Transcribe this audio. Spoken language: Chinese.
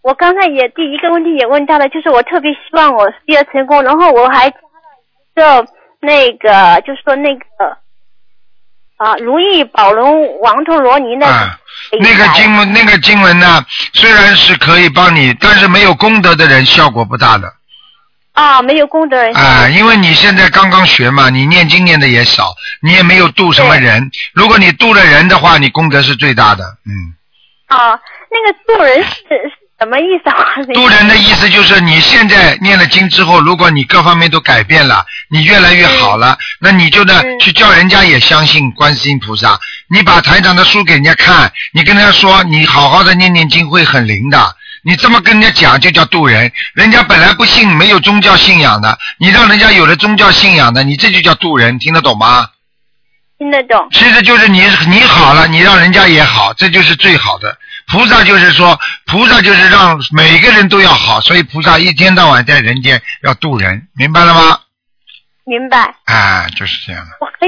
我刚才也第一个问题也问到了，就是我特别希望我事业成功，然后我还加了一个那个，就是说那个如意宝轮王陀罗尼的、 那个经文呢，虽然是可以帮你，但是没有功德的人效果不大的。 没有功德人。 因为你现在刚刚学嘛，你念经念的也少，你也没有度什么人。如果你度了人的话，你功德是最大的。 那个度人是什么意思啊？ 度人的意思就是你现在念了经之后，如果你各方面都改变了，你越来越好了，那你就呢去叫人家也相信观世音菩萨。你把台长的书给人家看，你跟他说你好好的念念经会很灵的。你这么跟人家讲就叫度人，人家本来不信，没有宗教信仰的，你让人家有了宗教信仰的，你这就叫度人，听得懂吗？ 听得懂。 其实就是你好了，你让人家也好，这就是最好的。菩萨就是说，菩萨就是让每个人都要好，所以菩萨一天到晚在人间要度人，明白了吗？ 明白。 就是这样的。